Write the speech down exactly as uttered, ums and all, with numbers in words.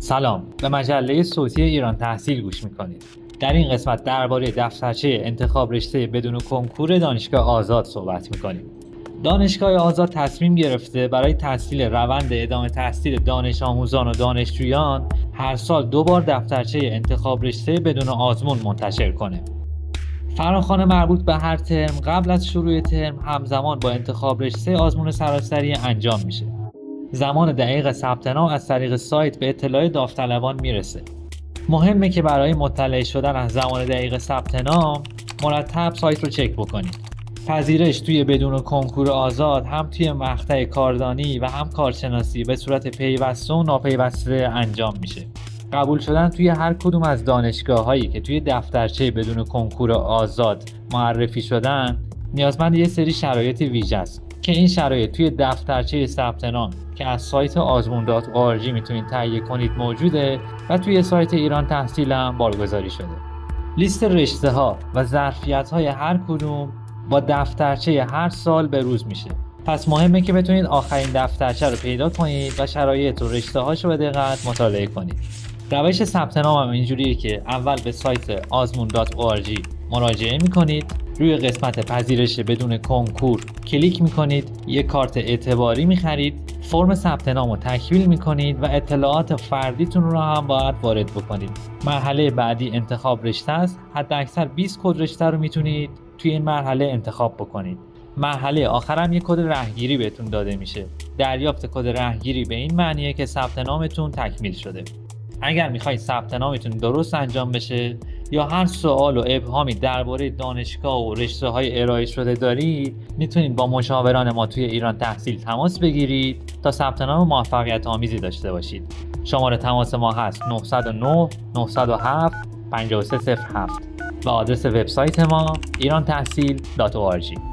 سلام، به مجله صوتی ایران تحصیل گوش میکنید. در این قسمت درباره دفترچه انتخاب رشته بدون کنکور دانشگاه آزاد صحبت میکنیم. دانشگاه آزاد تصمیم گرفته برای تسهیل روند ادامه تحصیل دانش آموزان و دانشجویان هر سال دو بار دفترچه انتخاب رشته بدون آزمون منتشر کنه. فراخوان مربوط به هر ترم قبل از شروع ترم همزمان با انتخاب رشته آزمون سراسری انجام میشه. زمان دقیق ثبت نام از طریق سایت به اطلاع داوطلبان میرسه. مهمه که برای مطلع شدن از زمان دقیق ثبت نام مرتب سایت رو چک بکنید. پذیرش توی بدون کنکور آزاد هم توی مقطع کاردانی و هم کارشناسی به صورت پیوسته و ناپیوسته انجام میشه. قبول شدن توی هر کدوم از دانشگاه‌هایی که توی دفترچه بدون کنکور آزاد معرفی شدن نیازمند یه سری شرایط ویژه است که این شرایط توی دفترچه ثبت نام که از سایت آزمون دات او آر جی میتونید تهیه کنید موجوده و توی سایت ایران تحصیل هم بارگذاری شده. لیست رشته ها و ظرفیت های هر کدوم با دفترچه هر سال به روز میشه. پس مهمه که بتونید آخرین دفترچه رو پیدا کنید و شرایط و رشته هاشو به دقت مطالعه کنید. روش ثبت نام هم اینجوریه که اول به سایت آزمون دات او آر جی مراجعه میکنید، روی قسمت پذیرش بدون کنکور کلیک میکنید، یک کارت اعتباری میخرید، فرم ثبت نام رو تکمیل میکنید و اطلاعات فردیتون رو هم باید وارد بکنید. مرحله بعدی انتخاب رشته است. حد اکثر بیست کد رشته رو میتونید توی این مرحله انتخاب بکنید. مرحله آخر هم یک کد رهگیری بهتون داده میشه. دریافت کد رهگیری به این معنیه که ثبت نامتون تکمیل شده. اگر میخواید ثبت نامتون درست انجام بشه یا هر سوال و ابهامی درباره دانشگاه و رشته‌های ارائه شده دارید، میتونید با مشاوران ما توی ایران تحصیل تماس بگیرید تا ثبت نام موفقیت آمیزی داشته باشید. شماره تماس ما هست نه صفر نه نه صفر هفت پنج سه صفر هفت و آدرس وبسایت ما ایران تحصیل دات او آر جی.